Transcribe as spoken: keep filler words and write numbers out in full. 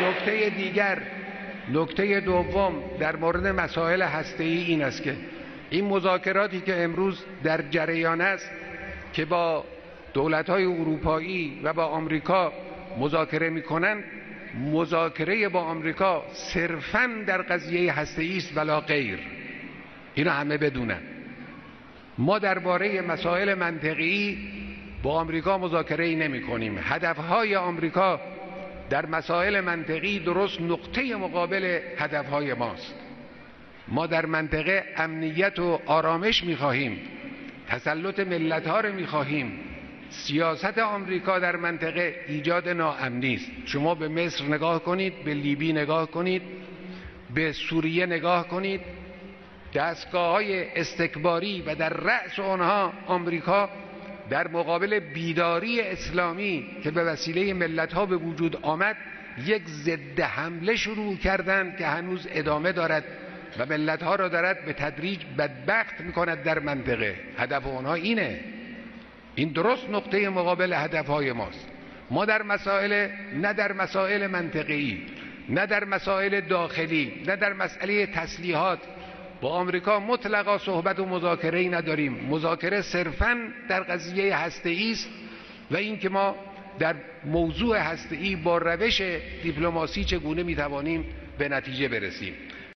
نکته دیگر، نکته دوم در مورد مسائل هسته‌ای این است که این مذاکراتی که امروز در جریان است که با دولت‌های اروپایی و با آمریکا مذاکره می‌کنند، مذاکره با آمریکا صرفاً در قضیه هسته‌ای است ولا غیر. اینو همه بدونن. ما درباره مسائل منطقی با آمریکا مذاکره‌ای نمی‌کنیم. هدف‌های آمریکا در مسائل منطقی درست نقطه مقابل هدف‌های ماست. ما در منطقه امنیت و آرامش می‌خواهیم، تسلط ملت‌ها رو می‌خواهیم. سیاست آمریکا در منطقه ایجاد ناامنی است. شما به مصر نگاه کنید، به لیبی نگاه کنید، به سوریه نگاه کنید، دستگاه‌های استکباری و در رأس آنها آمریکا در مقابل بیداری اسلامی که به وسیله ملت‌ها به وجود آمد یک ضد حمله شروع کردند که هنوز ادامه دارد و ملت‌ها را دارد به تدریج بدبخت می‌کند در منطقه. هدف آنها اینه. این درست نقطه مقابل هدف‌های ماست. ما در مسائل، نه در مسائل منطقی، نه در مسائل داخلی، نه در مسئله تسلیحات با آمریکا مطلقا صحبت و مذاکره‌ای نداریم. مذاکره صرفاً در قضیه هسته‌ای است و این که ما در موضوع هسته‌ای با روش دیپلماسی چگونه می‌توانیم به نتیجه برسیم.